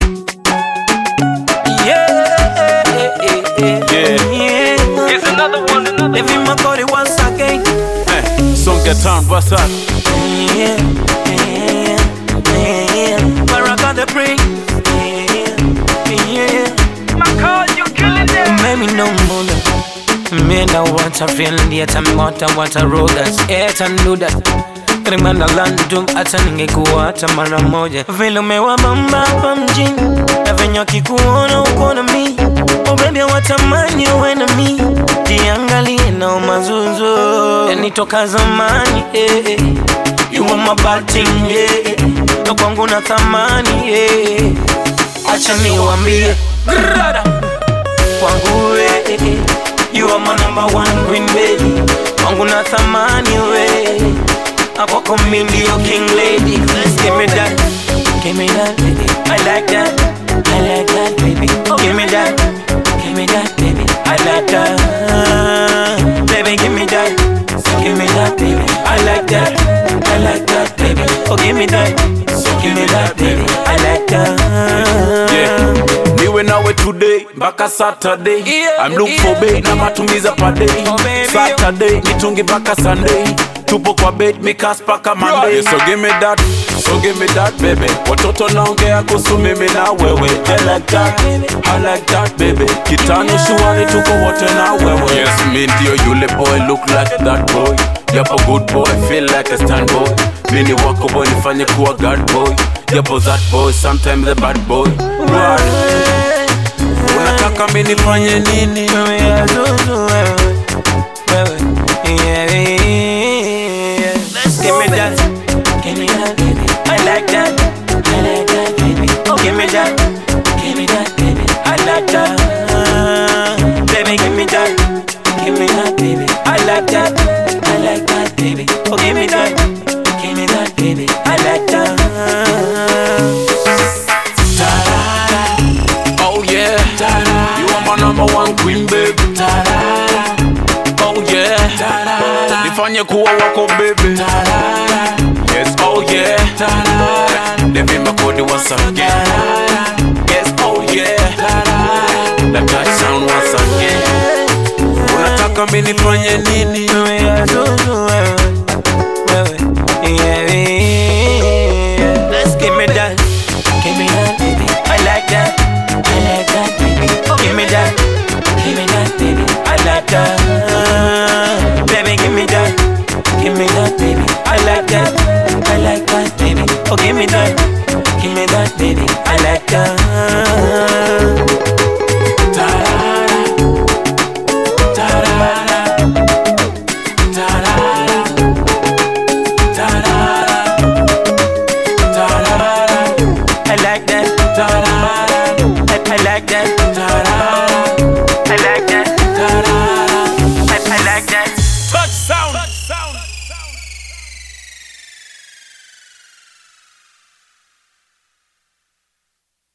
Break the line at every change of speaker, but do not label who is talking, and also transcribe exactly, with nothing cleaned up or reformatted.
Here's another one, another
If you might call it once again.
Hey, song get on, what's up?
Yeah, yeah, yeah. Where I got the break. Yeah, yeah.
My call, you killing them.
Maybe no more. Me and I want a feeling yet I'm what I want a road that's yet and do that. Krimana landu hata ningekuwa hata mara moja. Vile umewabamba hapa mjini na venye wakikuona uko na mi. Oh baby watamani uwe na mi. Jiangalie na mazuzo yani toka zamani eh, eh. You are my bad thing eh. Na kwangu na thamani eh. Acha niwaambie kwangu eh, eh. You are my number one queen baby. Kwangu na thamani we. Hapo kumi ndio king lady. Give me that, give me that baby. I like that, I like that baby. Give me that, give me that baby. I like that, baby. Give me that, give me that baby. I like that, I like that baby. Oh give me that, give me that baby. I like that.
Yeah. Niwe nawe today, mpaka Saturday.
Yeah,
I'm looking
yeah.
for bait na matumiza per day.
Oh, baby.
Saturday, nitungi mpaka Sunday. Tupo kwa bait, mikas paka Monday. Yeah, so give me that, so give me that baby. Watoto naongea kuhusu mimi na wewe. I like that, I like that baby. Kitano shuani tuko wote na wewe. Yes, me ndio yule boy, look like that boy. Yapo good boy, feel like a stand boy. Mini wako boy, nifanye kuwa god boy. Yapo that boy, sometimes the bad boy. Right. Unataka mimi nifanye nini?
Give me that, give me that, baby. I like that, I like that, baby. Oh, give me that, give me that, baby. I like that, baby. Give me that, give me that, baby. I like that, I like that, baby. Oh, give me that, give me that, baby. I like that.
Ta-da. Oh yeah, Ta-da. You are my number one queen, baby. Ta-da. Oh yeah, Ta-da. Nifanye kuwa wako, baby. Ta-da. Yes, oh yeah, Ta-da. Let me makodi once again. Ta-da. Yes, oh yeah, Ta-da. That touch sound once again. Unataka mimi nifanye nini?
Let's give me that, give me that, baby. I like that, I like that, baby. Give me that, give me that, baby. I like that, baby. Give me that, give me that, baby. I like that, I like that, baby. Oh, give me that, give me that, baby. I like that. I like that, I, I like that.